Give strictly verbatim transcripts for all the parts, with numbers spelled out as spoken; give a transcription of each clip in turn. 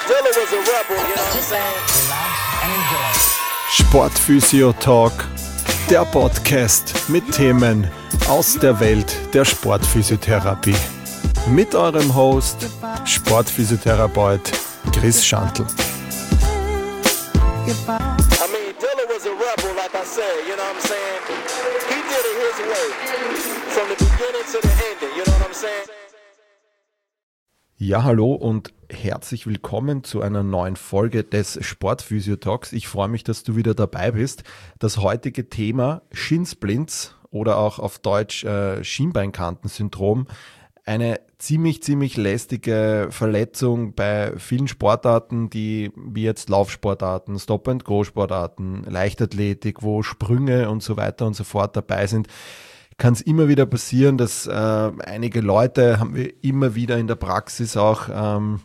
Dilla was a rebel, you know what I'm saying? Sportphysio Talk, der Podcast mit Themen aus der Welt der Sportphysiotherapie. Mit eurem Host, Sportphysiotherapeut Chris Schantl. I mean, Dilla was a rebel, like I said, you know what I'm saying? He did it his way, from the beginning to the ending, you know what I'm saying? Ja, hallo und herzlich willkommen zu einer neuen Folge des Sportphysio Talks. Ich freue mich, dass du wieder dabei bist. Das heutige Thema Shinsplints oder auch auf Deutsch äh, Schienbeinkantensyndrom. Eine ziemlich, ziemlich lästige Verletzung bei vielen Sportarten, die wie jetzt Laufsportarten, Stop-and-Go-Sportarten, Leichtathletik, wo Sprünge und so weiter und so fort dabei sind. Kann es immer wieder passieren, dass äh, einige Leute, haben wir immer wieder in der Praxis auch ähm,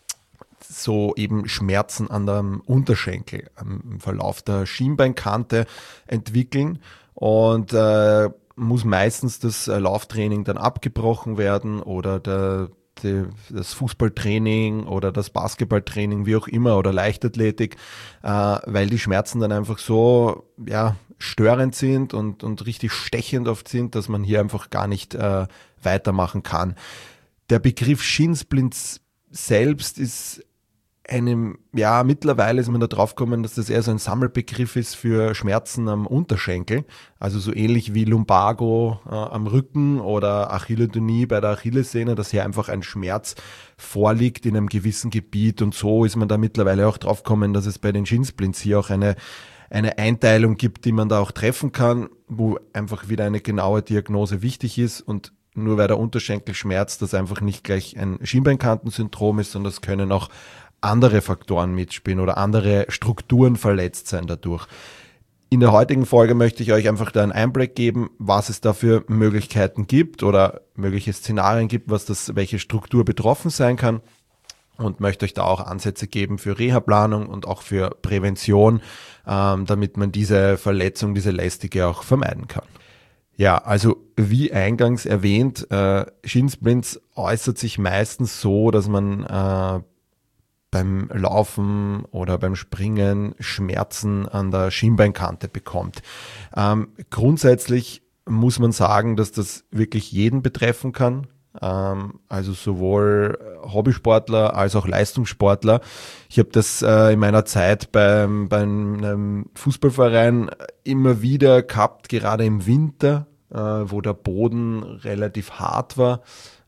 so eben Schmerzen an der Unterschenkel im Verlauf der Schienbeinkante entwickeln und äh, muss meistens das äh, Lauftraining dann abgebrochen werden oder der, die, das Fußballtraining oder das Basketballtraining, wie auch immer, oder Leichtathletik, äh, weil die Schmerzen dann einfach so, ja, störend sind und, und richtig stechend oft sind, dass man hier einfach gar nicht äh, weitermachen kann. Der Begriff Shinsplints selbst ist einem, ja, mittlerweile ist man da drauf gekommen, dass das eher so ein Sammelbegriff ist für Schmerzen am Unterschenkel, also so ähnlich wie Lumbago äh, am Rücken oder Achillotonie bei der Achillessehne, dass hier einfach ein Schmerz vorliegt in einem gewissen Gebiet, und so ist man da mittlerweile auch drauf gekommen, dass es bei den Shinsplints hier auch eine eine Einteilung gibt, die man da auch treffen kann, wo einfach wieder eine genaue Diagnose wichtig ist, und nur weil der Unterschenkel schmerzt, das einfach nicht gleich ein Schienbeinkantensyndrom ist, sondern es können auch andere Faktoren mitspielen oder andere Strukturen verletzt sein dadurch. In der heutigen Folge möchte ich euch einfach da einen Einblick geben, was es da für Möglichkeiten gibt oder mögliche Szenarien gibt, was das, welche Struktur betroffen sein kann, und möchte euch da auch Ansätze geben für Reha-Planung und auch für Prävention, ähm, damit man diese Verletzung, diese lästige auch vermeiden kann. Ja, also wie eingangs erwähnt, äh, Shinsplints äußert sich meistens so, dass man äh, beim Laufen oder beim Springen Schmerzen an der Schienbeinkante bekommt. Ähm, grundsätzlich muss man sagen, dass das wirklich jeden betreffen kann. Also sowohl Hobbysportler als auch Leistungssportler. Ich habe das äh, in meiner Zeit beim, bei einem Fußballverein immer wieder gehabt, gerade im Winter, äh, wo der Boden relativ hart war,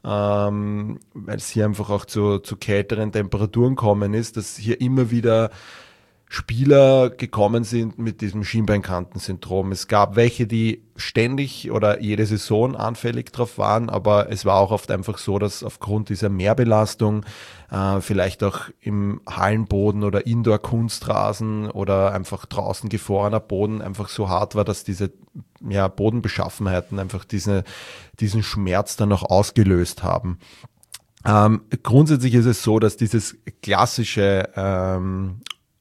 ähm, weil es hier einfach auch zu, zu kälteren Temperaturen gekommen ist, dass hier immer wieder Spieler gekommen sind mit diesem Schienbeinkantensyndrom. Es gab welche, die ständig oder jede Saison anfällig drauf waren, aber es war auch oft einfach so, dass aufgrund dieser Mehrbelastung äh, vielleicht auch im Hallenboden oder Indoor-Kunstrasen oder einfach draußen gefrorener Boden einfach so hart war, dass diese ja, Bodenbeschaffenheiten einfach diese, diesen Schmerz dann noch ausgelöst haben. Ähm, grundsätzlich ist es so, dass dieses klassische ähm,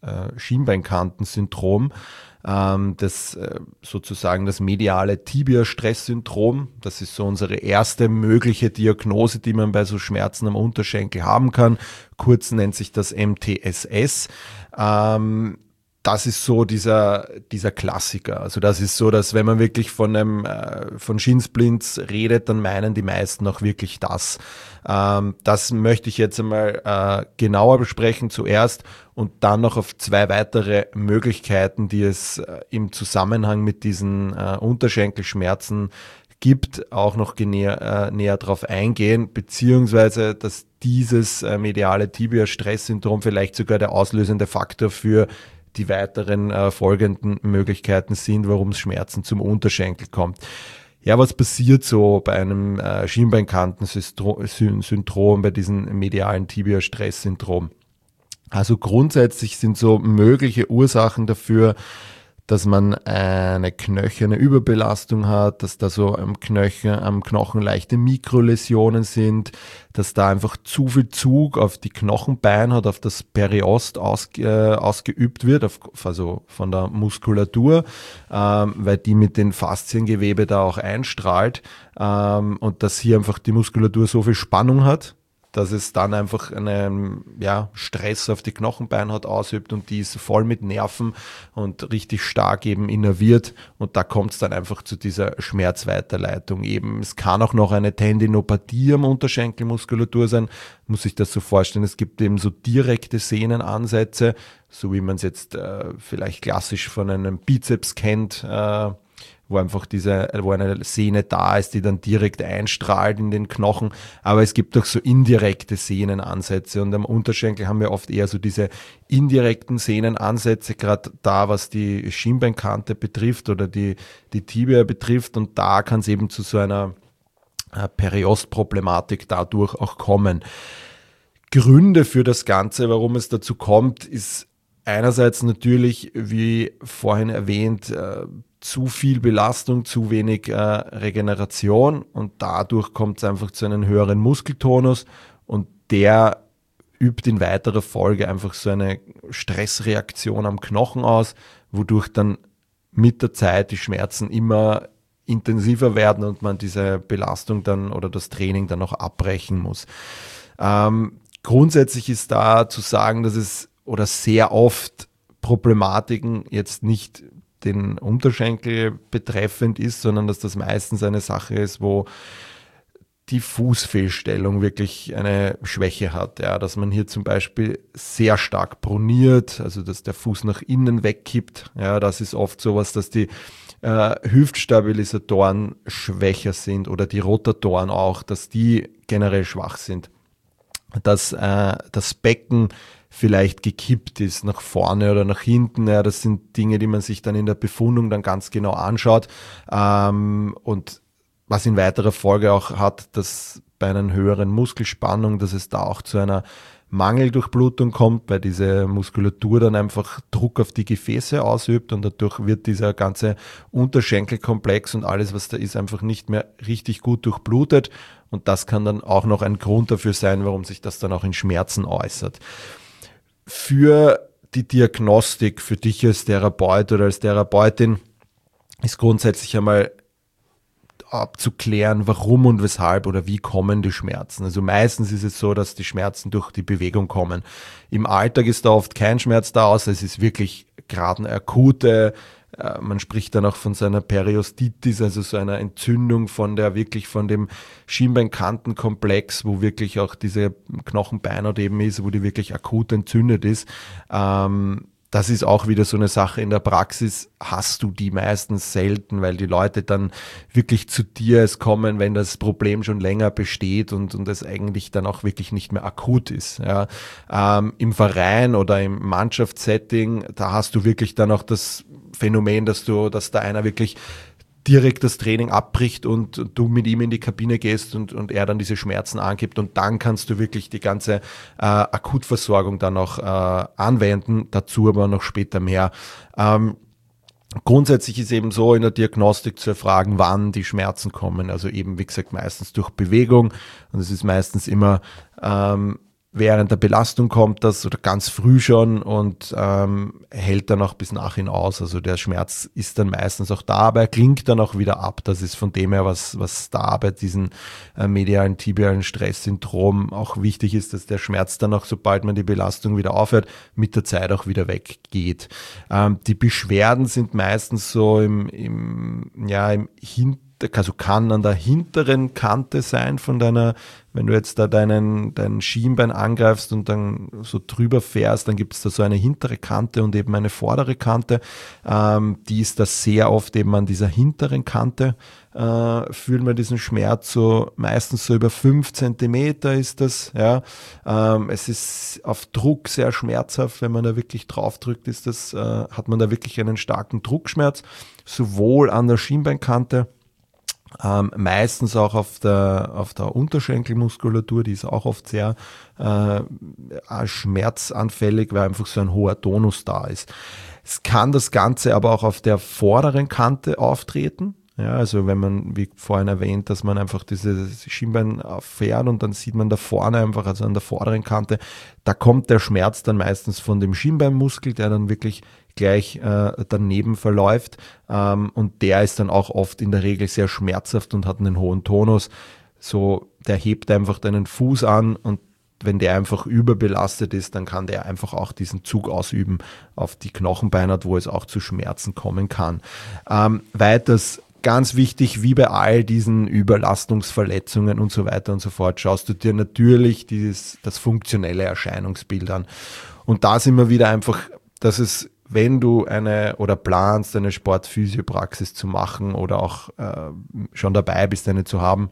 Schienbeinkantensyndrom, ähm, das äh, sozusagen das mediale Tibia-Stress-Syndrom. Das ist so unsere erste mögliche Diagnose, die man bei so Schmerzen am Unterschenkel haben kann. Kurz nennt sich das M T S S. Ähm, Das ist so dieser, dieser Klassiker. Also das ist so, dass wenn man wirklich von einem, äh, von Shinsplints redet, dann meinen die meisten auch wirklich das. Ähm, das möchte ich jetzt einmal äh, genauer besprechen zuerst und dann noch auf zwei weitere Möglichkeiten, die es äh, im Zusammenhang mit diesen äh, Unterschenkelschmerzen gibt, auch noch näher, äh, näher drauf eingehen, beziehungsweise dass dieses äh, mediale Tibia-Stress-Syndrom vielleicht sogar der auslösende Faktor für die weiteren äh, folgenden Möglichkeiten sind, warum es Schmerzen zum Unterschenkel kommt. Ja, was passiert so bei einem äh, Schienbeinkantensyndrom, bei diesem medialen Tibia-Stress-Syndrom? Also grundsätzlich sind so mögliche Ursachen dafür, dass man eine knöcherne Überbelastung hat, dass da so am Knöchel, am Knochen leichte Mikroläsionen sind, dass da einfach zu viel Zug auf die Knochenbein hat, auf das Periost aus, äh, ausgeübt wird, auf, also von der Muskulatur, ähm, weil die mit den Fasziengewebe da auch einstrahlt, ähm, und dass hier einfach die Muskulatur so viel Spannung hat, dass es dann einfach einen ja, Stress auf die Knochenbeinhaut ausübt und die ist voll mit Nerven und richtig stark eben innerviert und da kommt es dann einfach zu dieser Schmerzweiterleitung eben. Es kann auch noch eine Tendinopathie am Unterschenkelmuskulatur sein, muss sich das so vorstellen. Es gibt eben so direkte Sehnenansätze, so wie man es jetzt äh, vielleicht klassisch von einem Bizeps kennt, äh, wo einfach diese, wo eine Sehne da ist, die dann direkt einstrahlt in den Knochen. Aber es gibt auch so indirekte Sehnenansätze und am Unterschenkel haben wir oft eher so diese indirekten Sehnenansätze, gerade da, was die Schienbeinkante betrifft oder die, die Tibia betrifft und da kann es eben zu so einer äh, Periostproblematik dadurch auch kommen. Gründe für das Ganze, warum es dazu kommt, ist einerseits natürlich, wie vorhin erwähnt, äh, zu viel Belastung, zu wenig äh, Regeneration und dadurch kommt es einfach zu einem höheren Muskeltonus und der übt in weiterer Folge einfach so eine Stressreaktion am Knochen aus, wodurch dann mit der Zeit die Schmerzen immer intensiver werden und man diese Belastung dann oder das Training dann auch abbrechen muss. Ähm, grundsätzlich ist da zu sagen, dass es oder sehr oft Problematiken jetzt nicht den Unterschenkel betreffend ist, sondern dass das meistens eine Sache ist, wo die Fußfehlstellung wirklich eine Schwäche hat. Ja, dass man hier zum Beispiel sehr stark proniert, also dass der Fuß nach innen wegkippt. Ja, das ist oft sowas, dass die äh, Hüftstabilisatoren schwächer sind oder die Rotatoren auch, dass die generell schwach sind. Dass äh, das Becken vielleicht gekippt ist, nach vorne oder nach hinten. Ja, das sind Dinge, die man sich dann in der Befundung dann ganz genau anschaut. Ähm, und was in weiterer Folge auch hat, dass bei einer höheren Muskelspannung, dass es da auch zu einer Mangeldurchblutung kommt, weil diese Muskulatur dann einfach Druck auf die Gefäße ausübt und dadurch wird dieser ganze Unterschenkelkomplex und alles, was da ist, einfach nicht mehr richtig gut durchblutet. Und das kann dann auch noch ein Grund dafür sein, warum sich das dann auch in Schmerzen äußert. Für die Diagnostik, für dich als Therapeut oder als Therapeutin, ist grundsätzlich einmal abzuklären, warum und weshalb oder wie kommen die Schmerzen. Also meistens ist es so, dass die Schmerzen durch die Bewegung kommen. Im Alltag ist da oft kein Schmerz da, außer es ist wirklich gerade eine akute, äh, man spricht dann auch von so einer Periostitis, also so einer Entzündung von der wirklich von dem Schienbeinkantenkomplex, wo wirklich auch diese Knochenbeinhaut eben ist, wo die wirklich akut entzündet ist. Ähm, Das ist auch wieder so eine Sache. In der Praxis hast du die meistens selten, weil die Leute dann wirklich zu dir es kommen, wenn das Problem schon länger besteht und, und es eigentlich dann auch wirklich nicht mehr akut ist. Ja. Ähm, im Verein oder im Mannschaftssetting, da hast du wirklich dann auch das Phänomen, dass du, dass da einer wirklich direkt das Training abbricht und du mit ihm in die Kabine gehst und, und er dann diese Schmerzen angibt und dann kannst du wirklich die ganze äh, Akutversorgung dann auch äh, anwenden, dazu aber noch später mehr. Ähm, grundsätzlich ist eben so in der Diagnostik zu erfragen, wann die Schmerzen kommen, also eben wie gesagt meistens durch Bewegung und es ist meistens immer ähm, während der Belastung kommt das oder ganz früh schon und ähm, hält dann auch bis nachhin aus. Also der Schmerz ist dann meistens auch da, aber er klingt dann auch wieder ab. Das ist von dem her, was, was da bei diesem äh, medialen tibialen Stresssyndrom auch wichtig ist, dass der Schmerz dann auch, sobald man die Belastung wieder aufhört, mit der Zeit auch wieder weggeht. Ähm, die Beschwerden sind meistens so im, im, ja, im Hintergrund, also kann an der hinteren Kante sein von deiner, wenn du jetzt da deinen, dein Schienbein angreifst und dann so drüber fährst, dann gibt es da so eine hintere Kante und eben eine vordere Kante. Ähm, die ist da sehr oft eben an dieser hinteren Kante, äh, fühlen wir diesen Schmerz so, meistens so über fünf Zentimeter ist das, ja. Ähm, es ist auf Druck sehr schmerzhaft, wenn man da wirklich drauf drückt, ist das, äh, hat man da wirklich einen starken Druckschmerz, sowohl an der Schienbeinkante, Ähm, meistens auch auf der, auf der Unterschenkelmuskulatur, die ist auch oft sehr äh, schmerzanfällig, weil einfach so ein hoher Tonus da ist. Es kann das Ganze aber auch auf der vorderen Kante auftreten. Ja, also wenn man, wie vorhin erwähnt, dass man einfach dieses Schienbein fährt und dann sieht man da vorne einfach, also an der vorderen Kante, da kommt der Schmerz dann meistens von dem Schienbeinmuskel, der dann wirklich gleich äh, daneben verläuft ähm, und der ist dann auch oft in der Regel sehr schmerzhaft und hat einen hohen Tonus. So, der hebt einfach deinen Fuß an und wenn der einfach überbelastet ist, dann kann der einfach auch diesen Zug ausüben auf die Knochenbeinhaut, wo es auch zu Schmerzen kommen kann. Ähm, weiters ganz wichtig, wie bei all diesen Überlastungsverletzungen und so weiter und so fort, schaust du dir natürlich dieses, das funktionelle Erscheinungsbild an. Und da sind wir wieder einfach, dass es, wenn du eine oder planst, eine Sportphysiopraxis zu machen oder auch äh, schon dabei bist, eine zu haben,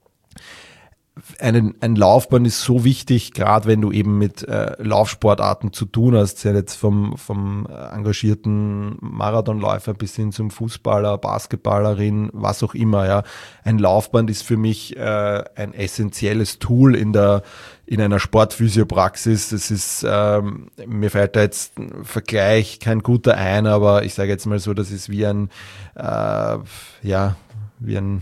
Ein, ein Laufband ist so wichtig, gerade wenn du eben mit äh, Laufsportarten zu tun hast, ja jetzt vom, vom engagierten Marathonläufer bis hin zum Fußballer, Basketballerin, was auch immer. Ja, ein Laufband ist für mich äh, ein essentielles Tool in der in einer Sportphysiopraxis. Das ist, ähm, mir fällt da jetzt ein Vergleich kein guter ein, aber ich sage jetzt mal so, das ist wie ein, äh, ja, wie ein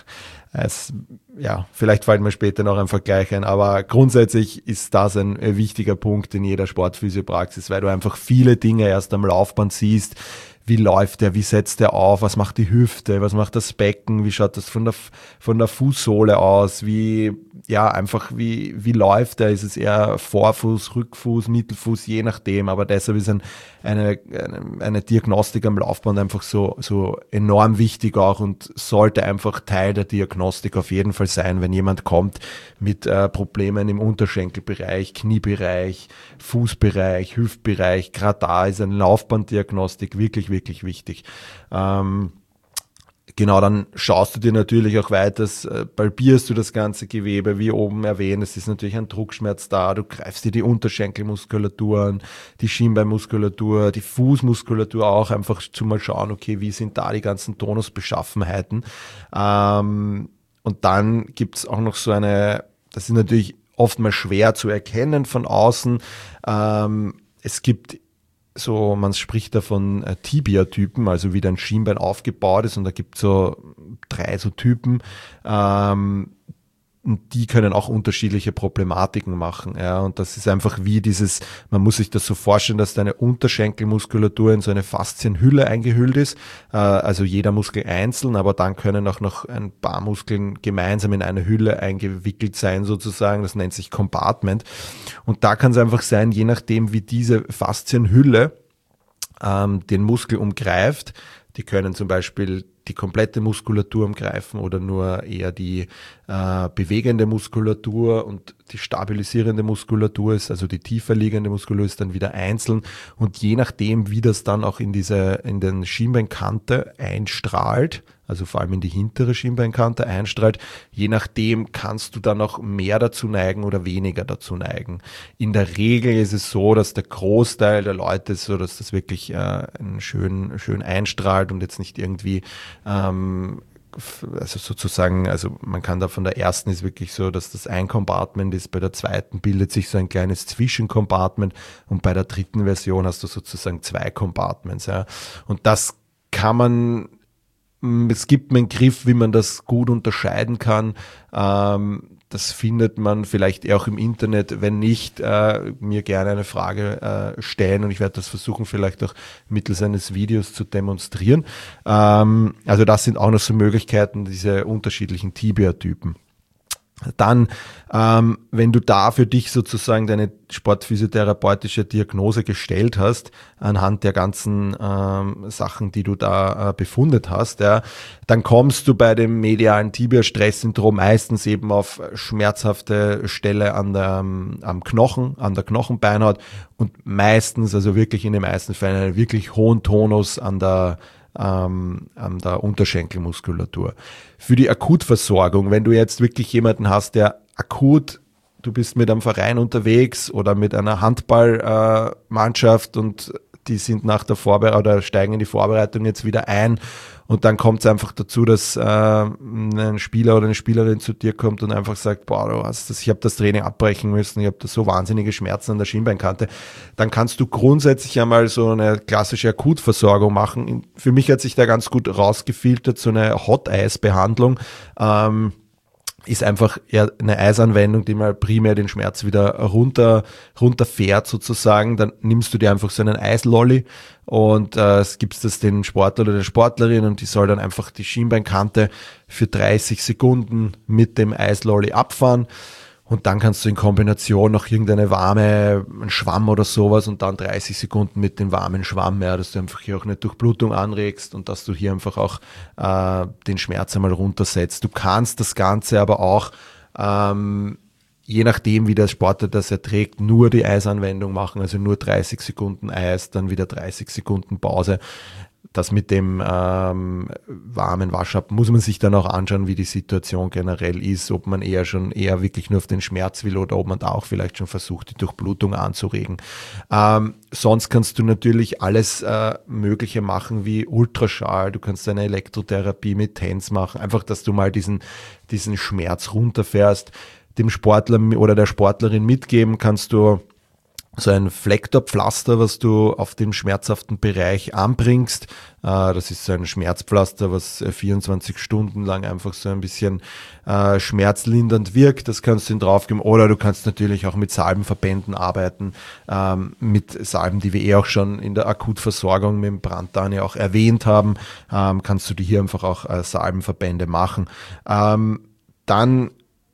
Es, ja, vielleicht fällt mir später noch ein Vergleich ein, aber grundsätzlich ist das ein, ein wichtiger Punkt in jeder Sportphysiopraxis, weil du einfach viele Dinge erst am Laufband siehst. Wie läuft der, wie setzt der auf, was macht die Hüfte, was macht das Becken, wie schaut das von der, von der Fußsohle aus, wie, ja, einfach wie, wie läuft der, ist es eher Vorfuß, Rückfuß, Mittelfuß, je nachdem, aber deshalb ist ein, eine, eine, eine Diagnostik am Laufband einfach so, so enorm wichtig auch und sollte einfach Teil der Diagnostik auf jeden Fall sein, wenn jemand kommt mit äh, Problemen im Unterschenkelbereich, Kniebereich, Fußbereich, Hüftbereich, gerade da ist eine Laufbanddiagnostik wirklich, wirklich wichtig. Ähm, Genau, dann schaust du dir natürlich auch weiter, äh, palpierst du das ganze Gewebe, wie oben erwähnt, es ist natürlich ein Druckschmerz da, du greifst dir die Unterschenkelmuskulatur an, die Schienbeinmuskulatur, die Fußmuskulatur auch, einfach zu mal schauen, okay, wie sind da die ganzen Tonusbeschaffenheiten. Ähm, und dann gibt's auch noch so eine, das ist natürlich oftmals schwer zu erkennen von außen, ähm, es gibt so, man spricht da von äh, Tibia-Typen, also wie dein Schienbein aufgebaut ist und da gibt es so drei so Typen, ähm, und die können auch unterschiedliche Problematiken machen, ja, und das ist einfach wie dieses, man muss sich das so vorstellen, dass deine Unterschenkelmuskulatur in so eine Faszienhülle eingehüllt ist, äh, also jeder Muskel einzeln, aber dann können auch noch ein paar Muskeln gemeinsam in eine Hülle eingewickelt sein sozusagen, das nennt sich Compartment und da kann es einfach sein, je nachdem wie diese Faszienhülle ähm, den Muskel umgreift, die können zum Beispiel die komplette Muskulatur umgreifen oder nur eher die äh, bewegende Muskulatur und die stabilisierende Muskulatur ist, also die tiefer liegende Muskulatur ist dann wieder einzeln und je nachdem, wie das dann auch in diese, in den Schienbeinkante einstrahlt, also vor allem in die hintere Schienbeinkante einstrahlt, je nachdem kannst du dann auch mehr dazu neigen oder weniger dazu neigen. In der Regel ist es so, dass der Großteil der Leute ist so, dass das wirklich äh, schön, schön einstrahlt und jetzt nicht irgendwie ähm, also sozusagen, also man kann da von der ersten ist wirklich so, dass das ein Compartment ist, bei der zweiten bildet sich so ein kleines Zwischencompartment und bei der dritten Version hast du sozusagen zwei Compartments. Ja. Und das kann man, es gibt einen Griff, wie man das gut unterscheiden kann. Ähm, das findet man vielleicht eher auch im Internet. Wenn nicht, äh, mir gerne eine Frage äh, stellen und ich werde das versuchen, vielleicht auch mittels eines Videos zu demonstrieren. Ähm, also das sind auch noch so Möglichkeiten, diese unterschiedlichen Tibia-Typen. Dann, ähm, wenn du da für dich sozusagen deine sportphysiotherapeutische Diagnose gestellt hast, anhand der ganzen ähm, Sachen, die du da äh, befundet hast, ja, dann kommst du bei dem medialen Tibia-Stress-Syndrom meistens eben auf schmerzhafte Stelle an der, am Knochen, an der Knochenbeinhaut und meistens, also wirklich in den meisten Fällen, einen wirklich hohen Tonus an der Ähm, an der Unterschenkelmuskulatur. Für die Akutversorgung, wenn du jetzt wirklich jemanden hast, der akut, du bist mit einem Verein unterwegs oder mit einer Handballmannschaft äh, und die sind nach der Vorbereitung oder steigen in die Vorbereitung jetzt wieder ein und dann kommt es einfach dazu, dass äh, ein Spieler oder eine Spielerin zu dir kommt und einfach sagt, boah, du hast das, ich habe das Training abbrechen müssen, ich habe da so wahnsinnige Schmerzen an der Schienbeinkante, dann kannst du grundsätzlich einmal so eine klassische Akutversorgung machen. Für mich hat sich da ganz gut rausgefiltert, so eine Hot-Eis-Behandlung, ähm, ist einfach eher eine Eisanwendung, die mal primär den Schmerz wieder runter runterfährt sozusagen. Dann nimmst du dir einfach so einen Eislolly und äh, gibst das den Sportler oder der Sportlerin und die soll dann einfach die Schienbeinkante für dreißig Sekunden mit dem Eislolly abfahren. Und dann kannst du in Kombination noch irgendeine warme, einen Schwamm oder sowas und dann dreißig Sekunden mit dem warmen Schwamm, ja, dass du einfach hier auch eine Durchblutung anregst und dass du hier einfach auch äh, den Schmerz einmal runtersetzt. Du kannst das Ganze aber auch, ähm, je nachdem wie der Sportler das erträgt, nur die Eisanwendung machen, also nur dreißig Sekunden Eis, dann wieder dreißig Sekunden Pause. Das mit dem ähm, warmen Waschab muss man sich dann auch anschauen, wie die Situation generell ist, ob man eher schon eher wirklich nur auf den Schmerz will oder ob man da auch vielleicht schon versucht, die Durchblutung anzuregen. Ähm, sonst kannst du natürlich alles äh, Mögliche machen, wie Ultraschall, du kannst eine Elektrotherapie mit T E N S machen, einfach, dass du mal diesen, diesen Schmerz runterfährst. Dem Sportler oder der Sportlerin mitgeben kannst du so ein Flecktorpflaster, was du auf den schmerzhaften Bereich anbringst. Das ist so ein Schmerzpflaster, was vierundzwanzig Stunden lang einfach so ein bisschen äh, schmerzlindernd wirkt. Das kannst du ihm draufgeben. Oder du kannst natürlich auch mit Salbenverbänden arbeiten. Ähm, mit Salben, die wir eh auch schon in der Akutversorgung mit dem Brandtan ja auch erwähnt haben, ähm, kannst du dir hier einfach auch äh, Salbenverbände machen. Ähm, dann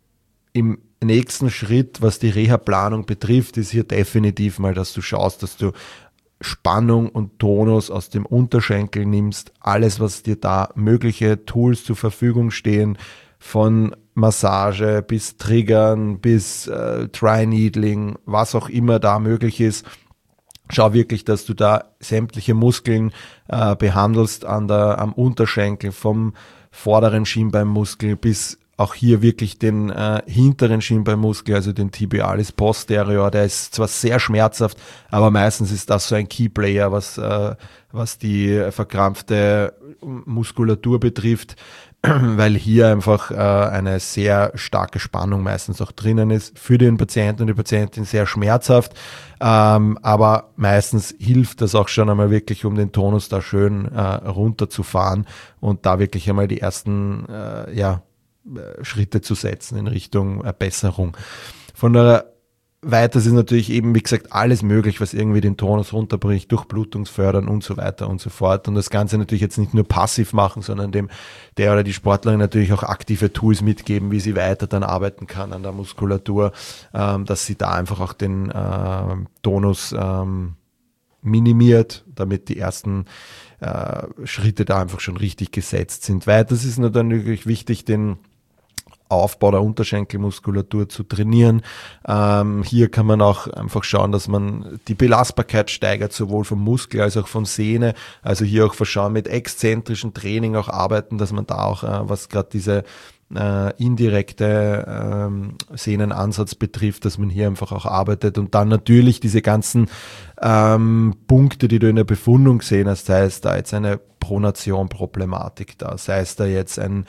im nächsten Schritt, was die Reha-Planung betrifft, ist hier definitiv mal, dass du schaust, dass du Spannung und Tonus aus dem Unterschenkel nimmst. Alles, was dir da mögliche Tools zur Verfügung stehen, von Massage bis Triggern bis äh, Dry-Needling, was auch immer da möglich ist. Schau wirklich, dass du da sämtliche Muskeln äh, behandelst an der, am Unterschenkel, vom vorderen Schienbeinmuskel bis auch hier wirklich den äh, hinteren Schienbeinmuskel, also den Tibialis posterior, der ist zwar sehr schmerzhaft, aber meistens ist das so ein Keyplayer, was, äh, was die verkrampfte Muskulatur betrifft, weil hier einfach äh, eine sehr starke Spannung meistens auch drinnen ist. Für den Patienten und die Patientin sehr schmerzhaft, ähm, aber meistens hilft das auch schon einmal wirklich, um den Tonus da schön äh, runterzufahren und da wirklich einmal die ersten, äh, ja, Schritte zu setzen in Richtung Besserung. Von der Weiters ist natürlich eben, wie gesagt, alles möglich, was irgendwie den Tonus runterbricht, Durchblutungsfördern und so weiter und so fort. Und das Ganze natürlich jetzt nicht nur passiv machen, sondern dem der oder die Sportlerin natürlich auch aktive Tools mitgeben, wie sie weiter dann arbeiten kann an der Muskulatur, ähm, dass sie da einfach auch den äh, Tonus ähm, minimiert, damit die ersten äh, Schritte da einfach schon richtig gesetzt sind. Weiters ist natürlich wichtig, den Aufbau der Unterschenkelmuskulatur zu trainieren. Ähm, hier kann man auch einfach schauen, dass man die Belastbarkeit steigert, sowohl vom Muskel als auch von Sehne. Also hier auch verschauen, mit exzentrischem Training auch arbeiten, dass man da auch, äh, was gerade diese äh, indirekte ähm, Sehnenansatz betrifft, dass man hier einfach auch arbeitet und dann natürlich diese ganzen ähm, Punkte, die du in der Befundung gesehen hast, sei es da jetzt eine Pronation-Problematik da, sei es da jetzt ein,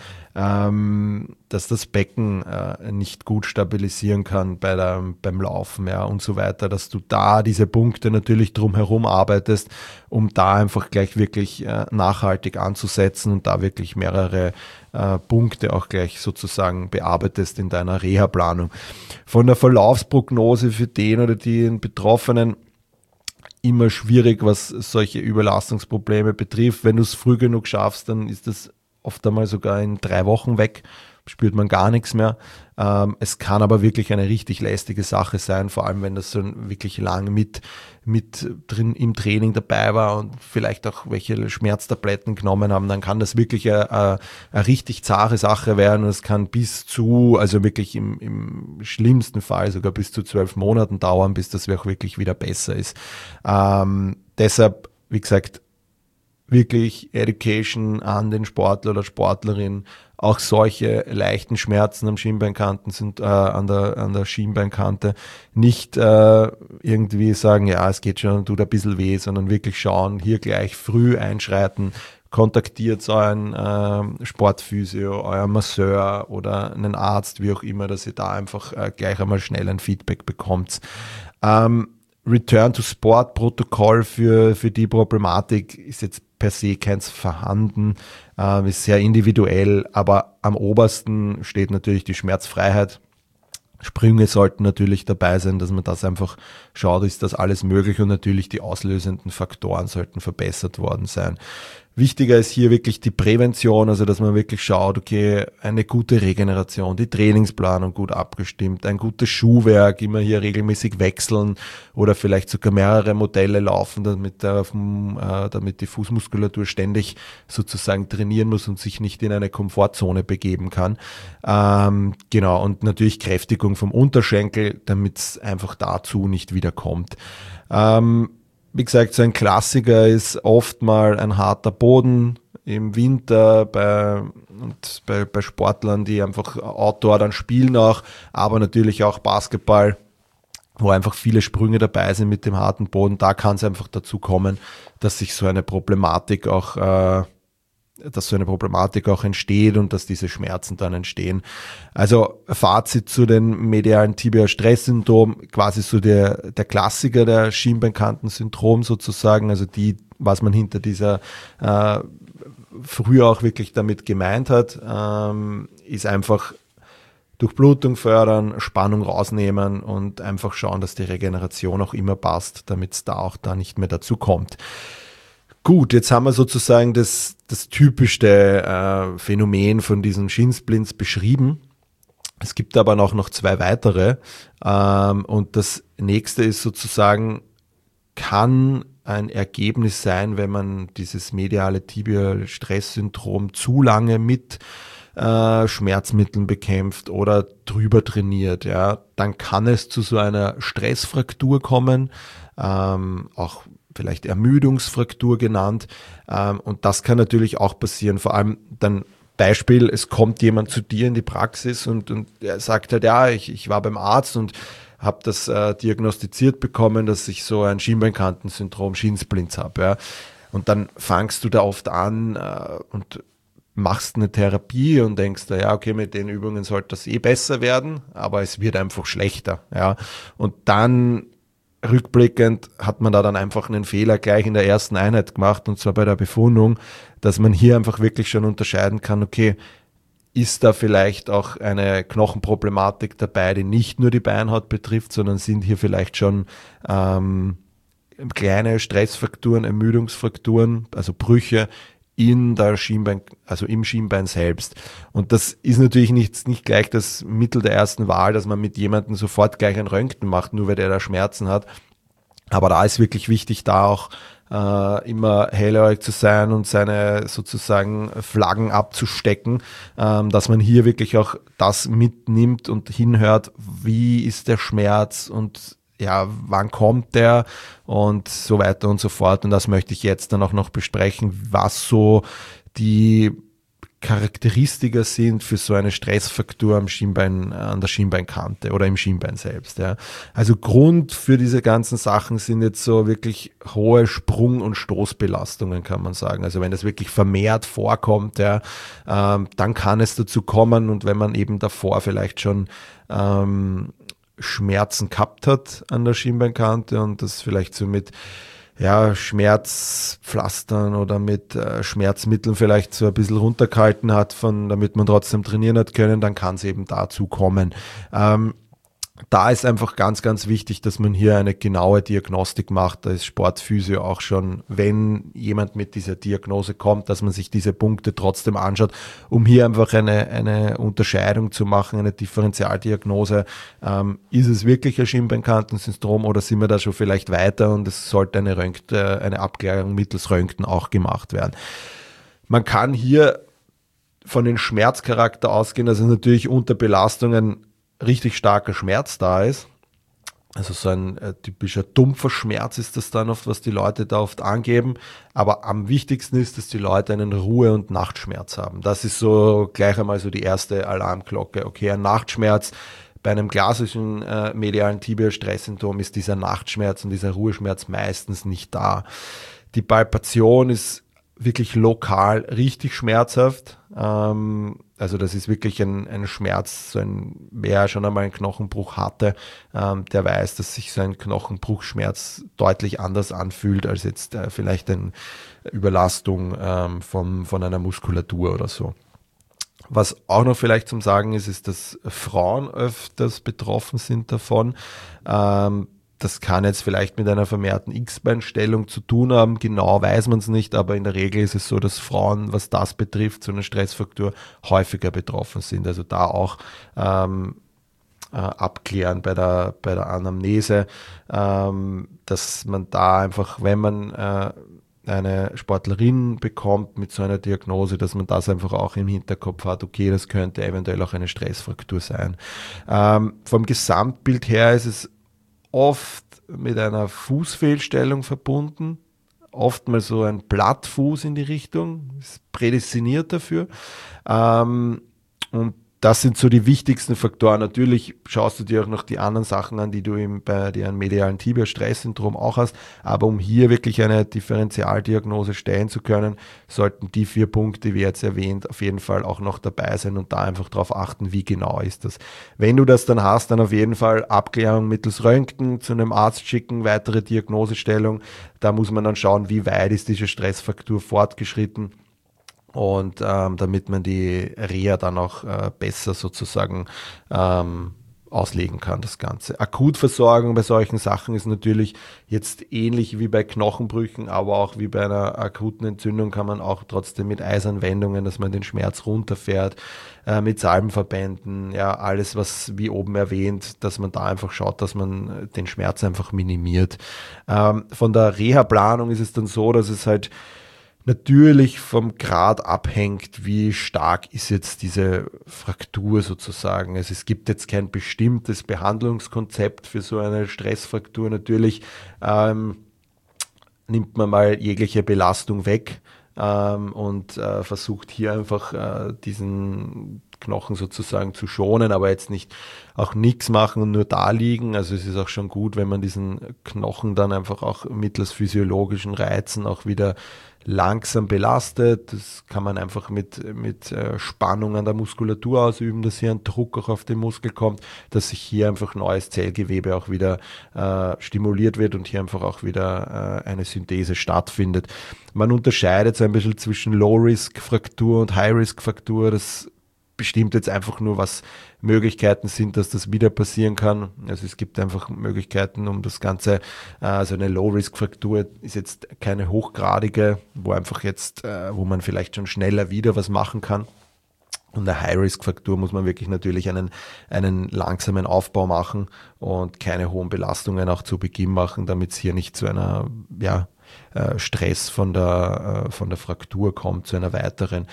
ähm, dass das Becken äh, nicht gut stabilisieren kann bei der, beim Laufen, ja, und so weiter, dass du da diese Punkte natürlich drumherum arbeitest, um da einfach gleich wirklich äh, nachhaltig anzusetzen und da wirklich mehrere äh, Punkte auch gleich sozusagen bearbeitest in deiner Reha-Planung. Von der Verlaufsprognose für den oder den Betroffenen immer schwierig, was solche Überlastungsprobleme betrifft. Wenn du es früh genug schaffst, dann ist das oft einmal sogar in drei Wochen weg, spürt man gar nichts mehr. Ähm, es kann aber wirklich eine richtig lästige Sache sein, vor allem wenn das so wirklich lang mit, mit drin im Training dabei war und vielleicht auch welche Schmerztabletten genommen haben, dann kann das wirklich eine, eine, eine richtig zahre Sache werden und es kann bis zu, also wirklich im, im schlimmsten Fall sogar bis zu zwölf Monaten dauern, bis das auch wirklich wieder besser ist. Ähm, deshalb, wie gesagt, wirklich Education an den Sportler oder Sportlerin. Auch solche leichten Schmerzen am Schienbeinkanten sind äh, an der an der Schienbeinkante nicht äh, irgendwie sagen, ja, es geht schon, tut ein bisschen weh, sondern wirklich schauen, hier gleich früh einschreiten, kontaktiert euren äh, Sportphysio, euer Masseur oder einen Arzt, wie auch immer, dass ihr da einfach äh, gleich einmal schnell ein Feedback bekommt. Ähm, Return-to-Sport-Protokoll für, für die Problematik ist jetzt per se keins vorhanden, äh, ist sehr individuell, aber am obersten steht natürlich die Schmerzfreiheit. Sprünge sollten natürlich dabei sein, dass man das einfach schaut, ist das alles möglich und natürlich die auslösenden Faktoren sollten verbessert worden sein. Wichtiger ist hier wirklich die Prävention, also dass man wirklich schaut, okay, eine gute Regeneration, die Trainingsplanung gut abgestimmt, ein gutes Schuhwerk, immer hier regelmäßig wechseln oder vielleicht sogar mehrere Modelle laufen, damit, der, damit die Fußmuskulatur ständig sozusagen trainieren muss und sich nicht in eine Komfortzone begeben kann. Ähm, genau, und natürlich Kräftigung vom Unterschenkel, damit es einfach dazu nicht wieder kommt. Ähm, Wie gesagt, so ein Klassiker ist oft mal ein harter Boden im Winter bei, und bei, bei Sportlern, die einfach Outdoor dann spielen auch, aber natürlich auch Basketball, wo einfach viele Sprünge dabei sind mit dem harten Boden. Da kann es einfach dazu kommen, dass sich so eine Problematik auch äh, dass so eine Problematik auch entsteht und dass diese Schmerzen dann entstehen. Also Fazit zu den medialen Tibia-Stress-Syndrom, quasi so der, der Klassiker der Schienbeinkanten-Syndrom sozusagen, also die, was man hinter dieser äh, früher auch wirklich damit gemeint hat, ähm, ist einfach Durchblutung fördern, Spannung rausnehmen und einfach schauen, dass die Regeneration auch immer passt, damit es da auch da nicht mehr dazu kommt. Gut, jetzt haben wir sozusagen das, das typischste äh, Phänomen von diesen Shinsplints beschrieben. Es gibt aber noch, noch zwei weitere. Ähm, und das nächste ist sozusagen, kann ein Ergebnis sein, wenn man dieses mediale Tibial-Stress-Syndrom zu lange mit äh, Schmerzmitteln bekämpft oder drüber trainiert. Ja, dann kann es zu so einer Stressfraktur kommen, ähm, auch vielleicht Ermüdungsfraktur genannt. Ähm, und das kann natürlich auch passieren. Vor allem dann Beispiel, es kommt jemand zu dir in die Praxis und, und er sagt halt, ja, ich, ich war beim Arzt und habe das äh, diagnostiziert bekommen, dass ich so ein Schienbeinkantensyndrom, Shinsplints habe. Ja. Und dann fangst du da oft an äh, und machst eine Therapie und denkst, ja, okay, mit den Übungen sollte das eh besser werden, aber es wird einfach schlechter. Ja. Und dann rückblickend hat man da dann einfach einen Fehler gleich in der ersten Einheit gemacht, und zwar bei der Befundung, dass man hier einfach wirklich schon unterscheiden kann, okay, ist da vielleicht auch eine Knochenproblematik dabei, die nicht nur die Beinhaut betrifft, sondern sind hier vielleicht schon ähm, kleine Stressfrakturen, Ermüdungsfrakturen, also Brüche in der Schienbein, also im Schienbein selbst. Und das ist natürlich nicht, nicht gleich das Mittel der ersten Wahl, dass man mit jemandem sofort gleich ein Röntgen macht, nur weil der da Schmerzen hat. Aber da ist wirklich wichtig, da auch äh, immer hellhörig zu sein und seine sozusagen Flaggen abzustecken, ähm, dass man hier wirklich auch das mitnimmt und hinhört, wie ist der Schmerz und ja, wann kommt der und so weiter und so fort. Und das möchte ich jetzt dann auch noch besprechen, was so die Charakteristika sind für so eine Stressfraktur am Schienbein, an der Schienbeinkante oder im Schienbein selbst. Ja. Also Grund für diese ganzen Sachen sind jetzt so wirklich hohe Sprung- und Stoßbelastungen, kann man sagen. Also wenn das wirklich vermehrt vorkommt, ja, ähm, dann kann es dazu kommen, und wenn man eben davor vielleicht schon ähm, Schmerzen gehabt hat an der Schienbeinkante und das vielleicht so mit ja, Schmerzpflastern oder mit äh, Schmerzmitteln vielleicht so ein bisschen runtergehalten hat, von, damit man trotzdem trainieren hat können, dann kann es eben dazu kommen. Ähm, da ist einfach ganz, ganz wichtig, dass man hier eine genaue Diagnostik macht. Da ist Sportphysio auch schon, wenn jemand mit dieser Diagnose kommt, dass man sich diese Punkte trotzdem anschaut, um hier einfach eine, eine Unterscheidung zu machen, eine Differentialdiagnose. Ähm, ist es wirklich ein Schienbeinkantensyndrom oder sind wir da schon vielleicht weiter und es sollte eine, Röntgen, eine Abklärung mittels Röntgen auch gemacht werden. Man kann hier von dem Schmerzcharakter ausgehen, dass es natürlich unter Belastungen richtig starker Schmerz da ist. Also so ein äh, typischer dumpfer Schmerz ist das dann oft, was die Leute da oft angeben. Aber am wichtigsten ist, dass die Leute einen Ruhe- und Nachtschmerz haben. Das ist so gleich einmal so die erste Alarmglocke. Okay, ein Nachtschmerz. Bei einem klassischen äh, medialen Tibial-Stress-Syndrom ist dieser Nachtschmerz und dieser Ruheschmerz meistens nicht da. Die Palpation ist wirklich lokal richtig schmerzhaft. Ähm, also das ist wirklich ein, ein Schmerz, so ein, wer schon einmal einen Knochenbruch hatte, ähm, der weiß, dass sich so ein Knochenbruchschmerz deutlich anders anfühlt als jetzt äh, vielleicht eine Überlastung ähm, von, von einer Muskulatur oder so. Was auch noch vielleicht zum Sagen ist, ist, dass Frauen öfters betroffen sind davon. Ähm, das kann jetzt vielleicht mit einer vermehrten X-Beinstellung zu tun haben, genau weiß man es nicht, aber in der Regel ist es so, dass Frauen, was das betrifft, so eine Stressfraktur, häufiger betroffen sind. Also da auch ähm, äh, abklären bei der, bei der Anamnese, ähm, dass man da einfach, wenn man äh, eine Sportlerin bekommt mit so einer Diagnose, dass man das einfach auch im Hinterkopf hat, okay, das könnte eventuell auch eine Stressfraktur sein. Ähm, vom Gesamtbild her ist es oft mit einer Fußfehlstellung verbunden, oft mal so ein Plattfuß in die Richtung, ist prädestiniert dafür. Ähm, und das sind so die wichtigsten Faktoren. Natürlich schaust du dir auch noch die anderen Sachen an, die du im, bei dir ein medialen Tibia-Stresssyndrom auch hast. Aber um hier wirklich eine Differentialdiagnose stellen zu können, sollten die vier Punkte, wie jetzt erwähnt, auf jeden Fall auch noch dabei sein und da einfach darauf achten, wie genau ist das. Wenn du das dann hast, dann auf jeden Fall Abklärung mittels Röntgen zu einem Arzt schicken, weitere Diagnosestellung. Da muss man dann schauen, wie weit ist diese Stressfraktur fortgeschritten. Und ähm, damit man die Reha dann auch äh, besser sozusagen ähm, auslegen kann, das Ganze. Akutversorgung bei solchen Sachen ist natürlich jetzt ähnlich wie bei Knochenbrüchen, aber auch wie bei einer akuten Entzündung kann man auch trotzdem mit Eisanwendungen, dass man den Schmerz runterfährt, äh, mit Salbenverbänden, ja, alles was wie oben erwähnt, dass man da einfach schaut, dass man den Schmerz einfach minimiert. Ähm, von der Reha-Planung ist es dann so, dass es halt natürlich vom Grad abhängt, wie stark ist jetzt diese Fraktur sozusagen. Also es gibt jetzt kein bestimmtes Behandlungskonzept für so eine Stressfraktur. Natürlich ähm, nimmt man mal jegliche Belastung weg ähm, und äh, versucht hier einfach äh, diesen Knochen sozusagen zu schonen, aber jetzt nicht auch nichts machen und nur da liegen. Also es ist auch schon gut, wenn man diesen Knochen dann einfach auch mittels physiologischen Reizen auch wieder langsam belastet. Das kann man einfach mit, mit äh, Spannung an der Muskulatur ausüben, dass hier ein Druck auch auf den Muskel kommt, dass sich hier einfach neues Zellgewebe auch wieder äh, stimuliert wird und hier einfach auch wieder äh, eine Synthese stattfindet. Man unterscheidet so ein bisschen zwischen Low-Risk-Fraktur und High-Risk-Fraktur. Das bestimmt jetzt einfach nur, was Möglichkeiten sind, dass das wieder passieren kann. Also es gibt einfach Möglichkeiten, um das Ganze, also eine Low-Risk-Fraktur ist jetzt keine hochgradige, wo einfach jetzt, wo man vielleicht schon schneller wieder was machen kann. Und eine High-Risk-Fraktur muss man wirklich natürlich einen, einen langsamen Aufbau machen und keine hohen Belastungen auch zu Beginn machen, damit es hier nicht zu einer, ja, Stress von der, von der Fraktur kommt, zu einer weiteren.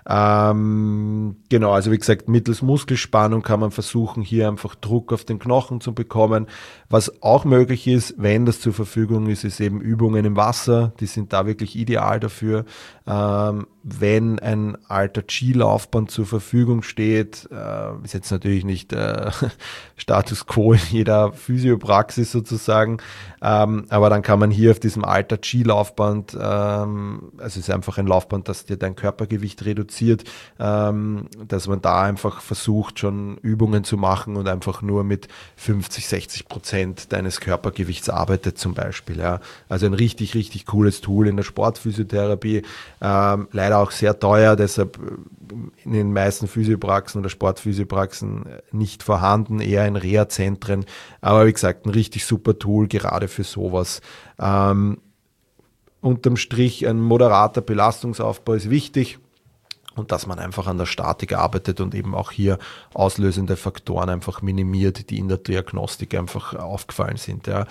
Ähm, genau, also wie gesagt, mittels Muskelspannung kann man versuchen, hier einfach Druck auf den Knochen zu bekommen. Was auch möglich ist, wenn das zur Verfügung ist, ist eben Übungen im Wasser. Die sind da wirklich ideal dafür. Ähm, wenn ein alter Skilaufband zur Verfügung steht, äh, ist jetzt natürlich nicht äh, Status quo in jeder Physiopraxis sozusagen, ähm, aber dann kann man hier auf diesem alter Skilaufband, ähm, also es ist einfach ein Laufband, das dir dein Körpergewicht reduziert, ähm, dass man da einfach versucht, schon Übungen zu machen und einfach nur mit fünfzig, sechzig Prozent deines Körpergewichts arbeitet zum Beispiel. Ja. Also ein richtig, richtig cooles Tool in der Sportphysiotherapie, ähm, leider auch sehr teuer, deshalb in den meisten Physiopraxen oder Sportphysiopraxen nicht vorhanden, eher in Reha-Zentren, aber wie gesagt, ein richtig super Tool, gerade für sowas. Ähm, unterm Strich ein moderater Belastungsaufbau ist wichtig und dass man einfach an der Statik arbeitet und eben auch hier auslösende Faktoren einfach minimiert, die in der Diagnostik einfach aufgefallen sind. Ja.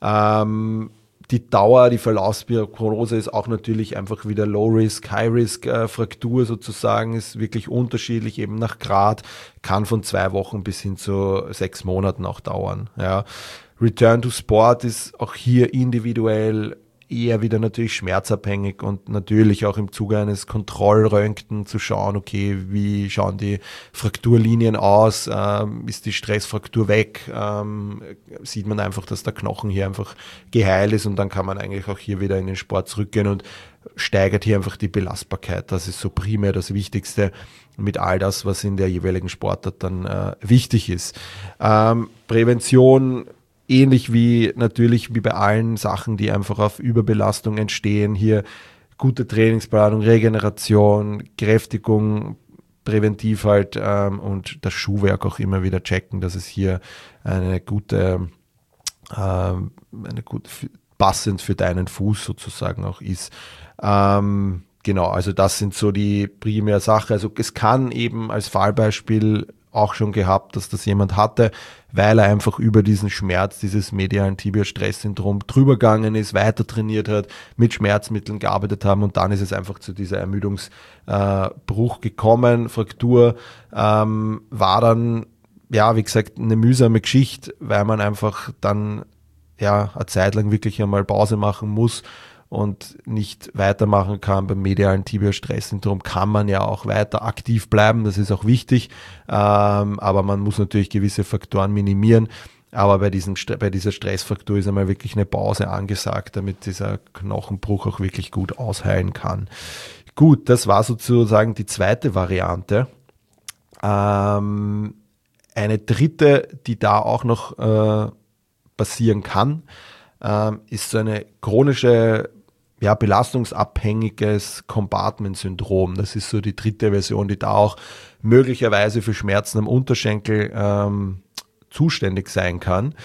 Ähm, Die Dauer, die Verlaufsprognose ist auch natürlich einfach wieder Low-Risk, High-Risk-Fraktur sozusagen, ist wirklich unterschiedlich, eben nach Grad, kann von zwei Wochen bis hin zu sechs Monaten auch dauern. Ja. Return to Sport ist auch hier individuell eher wieder natürlich schmerzabhängig und natürlich auch im Zuge eines Kontrollröntgen zu schauen, okay, wie schauen die Frakturlinien aus, ähm, ist die Stressfraktur weg, ähm, sieht man einfach, dass der Knochen hier einfach geheilt ist und dann kann man eigentlich auch hier wieder in den Sport zurückgehen und steigert hier einfach die Belastbarkeit. Das ist so primär das Wichtigste mit all das, was in der jeweiligen Sportart dann äh, wichtig ist. Ähm, Prävention, ähnlich wie natürlich wie bei allen Sachen, die einfach auf Überbelastung entstehen, hier gute Trainingsplanung, Regeneration, Kräftigung, präventiv halt ähm, und das Schuhwerk auch immer wieder checken, dass es hier eine gute ähm, eine gut passend für deinen Fuß sozusagen auch ist. Ähm, genau, also das sind so die primäre Sache. Also es kann eben als Fallbeispiel auch schon gehabt, dass das jemand hatte, weil er einfach über diesen Schmerz, dieses medialen Tibia-Stress-Syndrom drüber gegangen ist, weiter trainiert hat, mit Schmerzmitteln gearbeitet haben und dann ist es einfach zu dieser Ermüdungsbruch äh, gekommen. Fraktur ähm, war dann, ja, wie gesagt, eine mühsame Geschichte, weil man einfach dann ja eine Zeit lang wirklich einmal Pause machen muss und nicht weitermachen kann. Beim medialen Tibia-Stress-Syndrom kann man ja auch weiter aktiv bleiben, das ist auch wichtig, ähm, aber man muss natürlich gewisse Faktoren minimieren. Aber bei, diesem, bei dieser Stressfraktur ist einmal wirklich eine Pause angesagt, damit dieser Knochenbruch auch wirklich gut ausheilen kann. Gut, das war sozusagen die zweite Variante. Ähm, eine dritte, die da auch noch äh, passieren kann, ähm, ist so eine chronische, ja, belastungsabhängiges Compartment-Syndrom. Das ist so die dritte Version, die da auch möglicherweise für Schmerzen am Unterschenkel ähm, zuständig sein kann.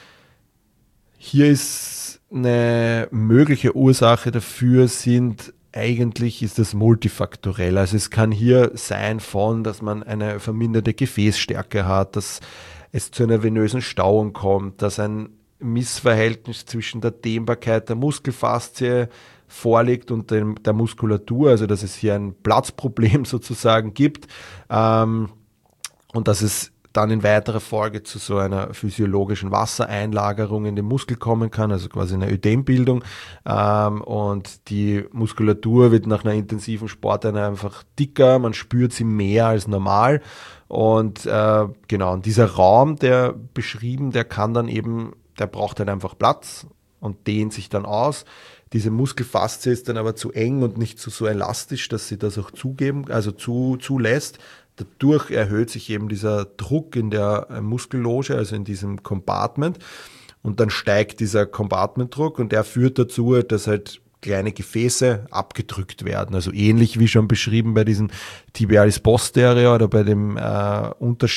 Hier ist eine mögliche Ursache dafür, sind eigentlich ist das multifaktorell. Also es kann hier sein von, dass man eine verminderte Gefäßstärke hat, dass es zu einer venösen Stauung kommt, dass ein Missverhältnis zwischen der Dehnbarkeit der Muskelfaszie vorliegt und dem, der Muskulatur, also dass es hier ein Platzproblem sozusagen gibt, ähm, und dass es dann in weiterer Folge zu so einer physiologischen Wassereinlagerung in den Muskel kommen kann, also quasi eine Ödembildung, ähm, und die Muskulatur wird nach einer intensiven Sporteinheit einfach dicker, man spürt sie mehr als normal und äh, genau, und dieser Raum, der beschrieben, der kann dann eben, der braucht halt einfach Platz und dehnt sich dann aus. Diese Muskelfaszie ist dann aber zu eng und nicht so, so elastisch, dass sie das auch zugeben, also zu, zulässt. Dadurch erhöht sich eben dieser Druck in der Muskelloge, also in diesem Compartment, und dann steigt dieser Compartmentdruck und der führt dazu, dass halt kleine Gefäße abgedrückt werden. Also ähnlich wie schon beschrieben bei diesem Tibialis posterior oder bei dem äh,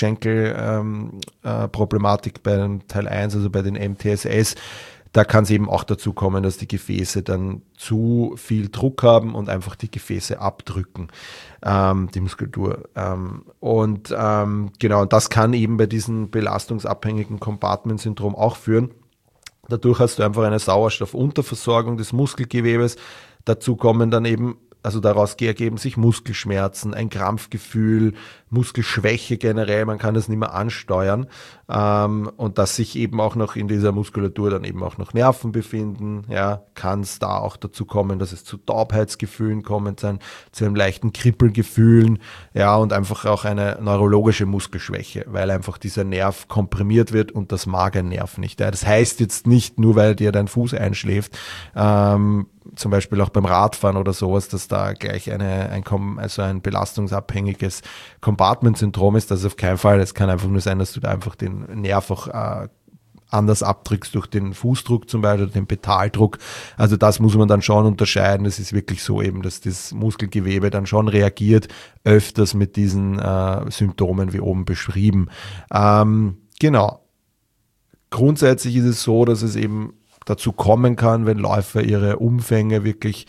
Unterschenkel-Problematik ähm, äh, bei dem Teil eins, also bei den M T S S. Da kann es eben auch dazu kommen, dass die Gefäße dann zu viel Druck haben und einfach die Gefäße abdrücken, ähm, die Muskulatur. Ähm, und ähm, genau, das kann eben bei diesem belastungsabhängigen Compartment-Syndrom auch führen. Dadurch hast du einfach eine Sauerstoffunterversorgung des Muskelgewebes. Dazu kommen dann eben, also daraus ergeben sich Muskelschmerzen, ein Krampfgefühl, Muskelschwäche generell, man kann das nicht mehr ansteuern, ähm, und dass sich eben auch noch in dieser Muskulatur dann eben auch noch Nerven befinden, ja, kann es da auch dazu kommen, dass es zu Taubheitsgefühlen kommt, zu einem leichten Kribbelgefühlen, ja, und einfach auch eine neurologische Muskelschwäche, weil einfach dieser Nerv komprimiert wird und das Magennerv nicht. Ja. Das heißt jetzt nicht nur, weil dir dein Fuß einschläft, ähm, zum Beispiel auch beim Radfahren oder sowas, dass da gleich eine, ein, also ein belastungsabhängiges Compartment-Syndrom ist. Das ist auf keinen Fall. Es kann einfach nur sein, dass du da einfach den Nerv auch äh, anders abdrückst durch den Fußdruck zum Beispiel, den Pedaldruck. Also das muss man dann schon unterscheiden. Es ist wirklich so eben, dass das Muskelgewebe dann schon reagiert, öfters mit diesen äh, Symptomen wie oben beschrieben. Ähm, genau. Grundsätzlich ist es so, dass es eben dazu kommen kann, wenn Läufer ihre Umfänge wirklich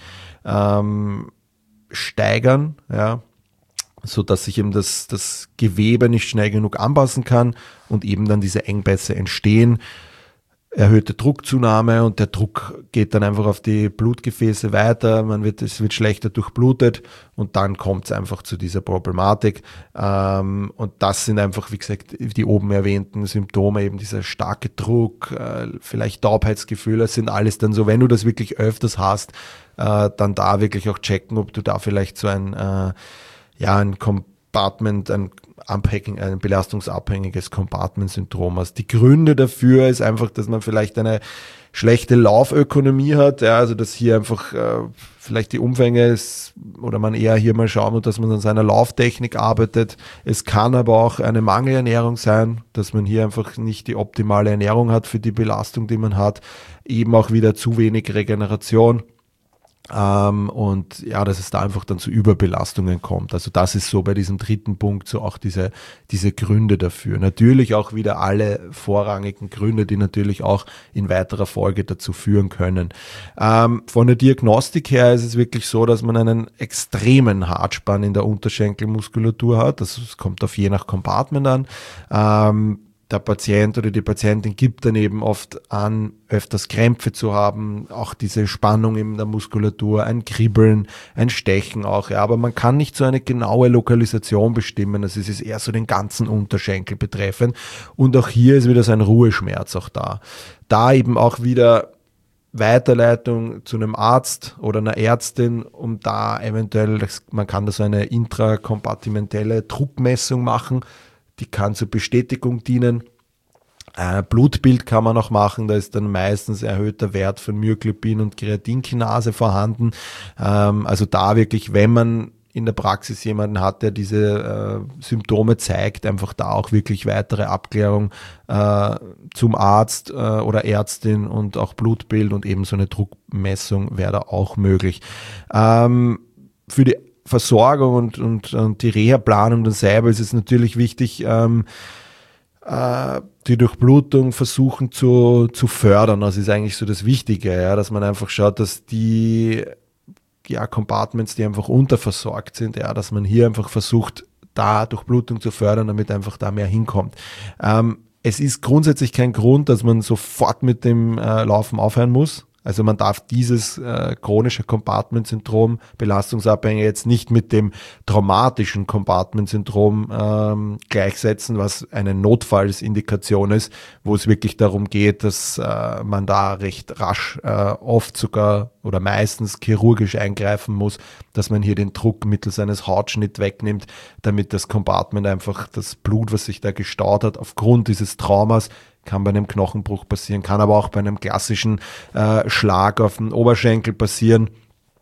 ähm, steigern, ja, so dass sich eben das, das Gewebe nicht schnell genug anpassen kann und eben dann diese Engpässe entstehen, erhöhte Druckzunahme und der Druck geht dann einfach auf die Blutgefäße weiter, man wird, es wird schlechter durchblutet und dann kommt es einfach zu dieser Problematik, ähm, und das sind einfach, wie gesagt, die oben erwähnten Symptome, eben dieser starke Druck, äh, vielleicht Taubheitsgefühl, das sind alles dann so, wenn du das wirklich öfters hast, äh, dann da wirklich auch checken, ob du da vielleicht so ein, äh, ja, ein Compartment, ein Unpacking, ein belastungsabhängiges Compartment-Syndrom hast. Die Gründe dafür ist einfach, dass man vielleicht eine schlechte Laufökonomie hat, ja, also dass hier einfach äh, vielleicht die Umfänge ist oder man eher hier mal schauen muss, dass man an seiner Lauftechnik arbeitet. Es kann aber auch eine Mangelernährung sein, dass man hier einfach nicht die optimale Ernährung hat für die Belastung, die man hat, eben auch wieder zu wenig Regeneration. Ähm, und ja, dass es da einfach dann zu Überbelastungen kommt. Also das ist so bei diesem dritten Punkt so auch diese, diese Gründe dafür. Natürlich auch wieder alle vorrangigen Gründe, die natürlich auch in weiterer Folge dazu führen können. Ähm, von der Diagnostik her ist es wirklich so, dass man einen extremen Hartspann in der Unterschenkelmuskulatur hat. Das kommt auf je nach Compartment an. Ähm, Der Patient oder die Patientin gibt dann eben oft an, öfters Krämpfe zu haben, auch diese Spannung in der Muskulatur, ein Kribbeln, ein Stechen auch. Ja. Aber man kann nicht so eine genaue Lokalisation bestimmen. Also es ist eher so den ganzen Unterschenkel betreffend. Und auch hier ist wieder so ein Ruheschmerz auch da. Da eben auch wieder Weiterleitung zu einem Arzt oder einer Ärztin, um da eventuell, man kann da so eine intrakompartimentelle Druckmessung machen. Die kann zur Bestätigung dienen. Äh, Blutbild kann man auch machen, da ist dann meistens erhöhter Wert von Myoglobin und Kreatinkinase vorhanden. Ähm, also da wirklich, wenn man in der Praxis jemanden hat, der diese äh, Symptome zeigt, einfach da auch wirklich weitere Abklärung äh, zum Arzt äh, oder Ärztin und auch Blutbild und eben so eine Druckmessung wäre da auch möglich. Ähm, für die Versorgung und, und, und die Reha-Planung dann selber ist es natürlich wichtig, ähm, äh, die Durchblutung versuchen zu, zu fördern. Das ist eigentlich so das Wichtige, ja, dass man einfach schaut, dass die ja, Compartments, die einfach unterversorgt sind, ja, dass man hier einfach versucht, da Durchblutung zu fördern, damit einfach da mehr hinkommt. Ähm, es ist grundsätzlich kein Grund, dass man sofort mit dem äh, Laufen aufhören muss. Also man darf dieses äh, chronische Compartment-Syndrom, belastungsabhängig, jetzt nicht mit dem traumatischen Compartment-Syndrom ähm, gleichsetzen, was eine Notfallsindikation ist, wo es wirklich darum geht, dass äh, man da recht rasch, äh, oft sogar oder meistens chirurgisch eingreifen muss, dass man hier den Druck mittels eines Hautschnitts wegnimmt, damit das Compartment einfach das Blut, was sich da gestaut hat, aufgrund dieses Traumas, kann bei einem Knochenbruch passieren, kann aber auch bei einem klassischen äh, Schlag auf den Oberschenkel passieren,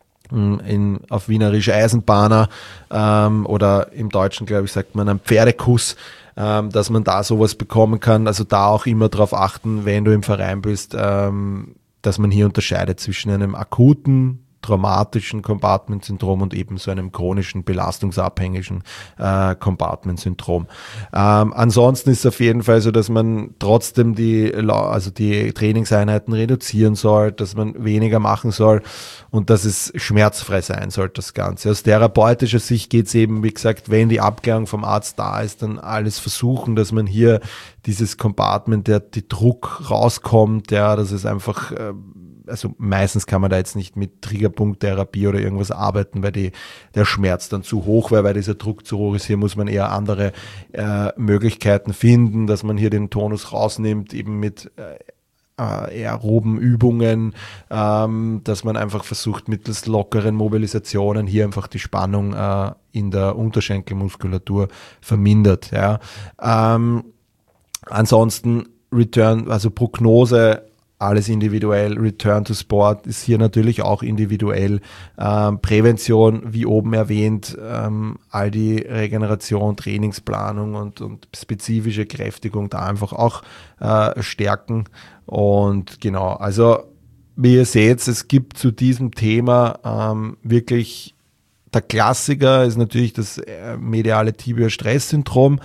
in, auf Wienerisch Eisenbahner ähm, oder im Deutschen, glaube ich, sagt man einen Pferdekuss, ähm, dass man da sowas bekommen kann. Also da auch immer darauf achten, wenn du im Verein bist, ähm, dass man hier unterscheidet zwischen einem akuten traumatischen Compartment-Syndrom und eben so einem chronischen, belastungsabhängigen äh, Compartment-Syndrom. Ähm, ansonsten ist es auf jeden Fall so, dass man trotzdem die, also die Trainingseinheiten reduzieren soll, dass man weniger machen soll und dass es schmerzfrei sein soll, das Ganze. Aus therapeutischer Sicht geht es eben, wie gesagt, wenn die Abklärung vom Arzt da ist, dann alles versuchen, dass man hier dieses Compartment, der die Druck rauskommt, ja, dass es einfach äh, also meistens kann man da jetzt nicht mit Triggerpunkttherapie oder irgendwas arbeiten, weil die, der Schmerz dann zu hoch wäre, weil dieser Druck zu hoch ist. Hier muss man eher andere äh, Möglichkeiten finden, dass man hier den Tonus rausnimmt, eben mit äh, aeroben Übungen, ähm, dass man einfach versucht, mittels lockeren Mobilisationen hier einfach die Spannung äh, in der Unterschenkelmuskulatur vermindert. Ja. Ähm, ansonsten Return, also Prognose, alles individuell. Return to Sport ist hier natürlich auch individuell. Ähm, Prävention, wie oben erwähnt, ähm, all die Regeneration, Trainingsplanung und, und spezifische Kräftigung da einfach auch äh, stärken. Und genau, also wie ihr seht, es gibt zu diesem Thema ähm, wirklich, der Klassiker ist natürlich das äh, mediale Tibia-Stress-Syndrom.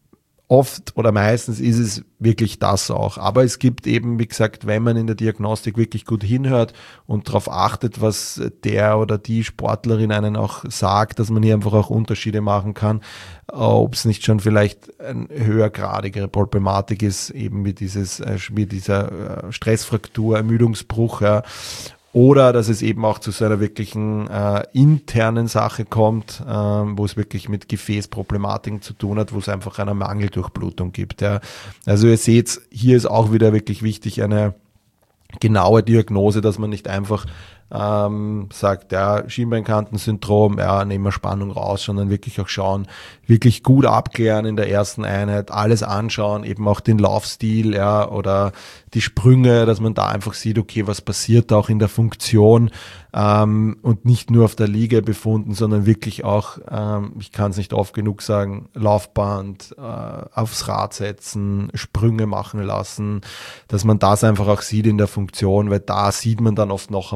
Oft oder meistens ist es wirklich das auch. Aber es gibt eben, wie gesagt, wenn man in der Diagnostik wirklich gut hinhört und darauf achtet, was der oder die Sportlerin einen auch sagt, dass man hier einfach auch Unterschiede machen kann, ob es nicht schon vielleicht eine höhergradigere Problematik ist, eben wie, dieses, wie dieser Stressfraktur, Ermüdungsbruch, ja. Oder dass es eben auch zu so einer wirklichen äh, internen Sache kommt, äh, wo es wirklich mit Gefäßproblematiken zu tun hat, wo es einfach eine Mangeldurchblutung gibt. Ja. Also ihr seht, hier ist auch wieder wirklich wichtig eine genaue Diagnose, dass man nicht einfach ähm, sagt, ja, Schienbeinkantensyndrom, ja, nehmen wir Spannung raus, sondern wirklich auch schauen, wirklich gut abklären in der ersten Einheit, alles anschauen, eben auch den Laufstil, ja, oder die Sprünge, dass man da einfach sieht, okay, was passiert auch in der Funktion, ähm, und nicht nur auf der Liege befunden, sondern wirklich auch, ähm, ich kann es nicht oft genug sagen, Laufband, äh, aufs Rad setzen, Sprünge machen lassen, dass man das einfach auch sieht in der Funktion, weil da sieht man dann oft noch einmal mehr,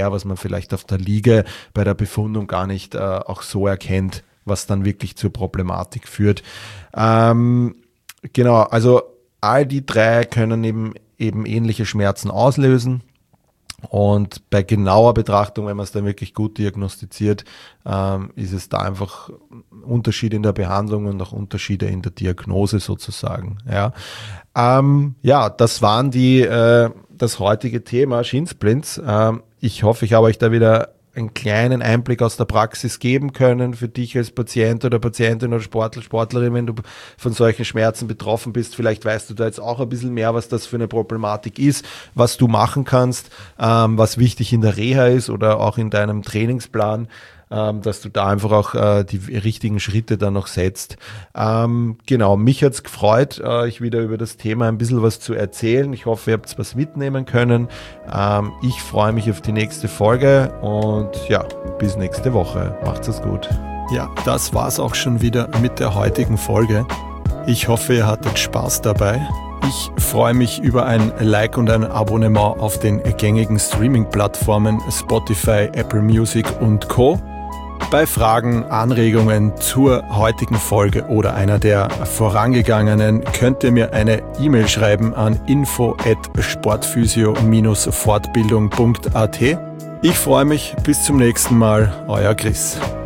mehr, was man vielleicht auf der Liege bei der Befundung gar nicht äh, auch so erkennt, was dann wirklich zur Problematik führt. Ähm, genau, also all die drei können eben, eben ähnliche Schmerzen auslösen. Und bei genauer Betrachtung, wenn man es dann wirklich gut diagnostiziert, ähm, ist es da einfach Unterschiede in der Behandlung und auch Unterschiede in der Diagnose sozusagen. Ja, ähm, ja das waren die, äh, das heutige Thema Shinsplints. Ähm, ich hoffe, ich habe euch da wieder einen kleinen Einblick aus der Praxis geben können für dich als Patient oder Patientin oder Sportler, Sportlerin, wenn du von solchen Schmerzen betroffen bist. Vielleicht weißt du da jetzt auch ein bisschen mehr, was das für eine Problematik ist, was du machen kannst, ähm, was wichtig in der Reha ist oder auch in deinem Trainingsplan, ähm, dass du da einfach auch äh, die richtigen Schritte dann noch setzt. Ähm, genau, mich hat's gefreut, äh, euch wieder über das Thema ein bisschen was zu erzählen. Ich hoffe, ihr habt was mitnehmen können. Ähm, ich freue mich auf die nächste Folge und ja, bis nächste Woche. Macht's es gut. Ja, das war's auch schon wieder mit der heutigen Folge. Ich hoffe, ihr hattet Spaß dabei. Ich freue mich über ein Like und ein Abonnement auf den gängigen Streaming-Plattformen Spotify, Apple Music und Co. Bei Fragen, Anregungen zur heutigen Folge oder einer der vorangegangenen könnt ihr mir eine E-Mail schreiben an info at sportphysio Bindestrich fortbildung punkt at. Ich freue mich, bis zum nächsten Mal, euer Chris.